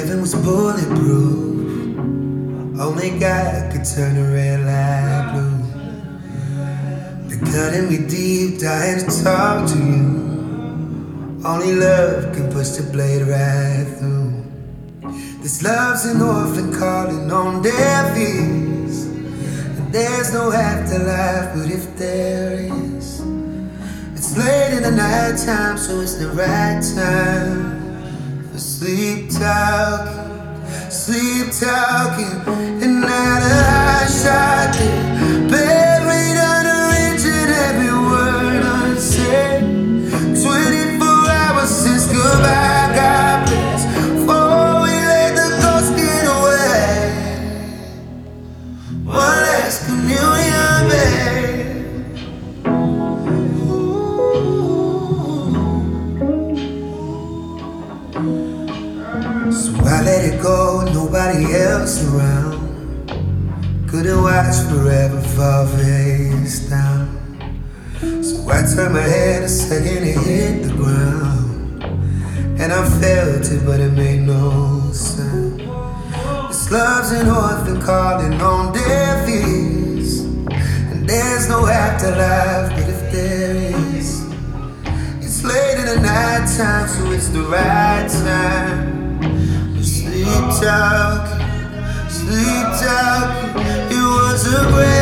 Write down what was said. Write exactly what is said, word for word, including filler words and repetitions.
heaven was bulletproof. Only God could turn a red light blue. They're cutting me deep, dying to talk to you. Only love can push the blade right through. This love's an orphan calling on deaf ears. And there's no afterlife, but if there is, it's late in the night time, so it's the right time for sleep talking, sleep talking, and not a high shocking, buried under each and every word unsaid. Twenty-four hours since goodbye, God bless. Before we let the ghost get away, one last communion, babe. So I let it go, nobody else around. Couldn't watch forever fall face down. So I turned my head a second and hit the ground. And I felt it, but it made no sound. This love's an orphan calling on deaf ears. And there's no afterlife, but if there is, it's late in the night time, so it's the right time. Sleep talking, sleep talking, it was a break.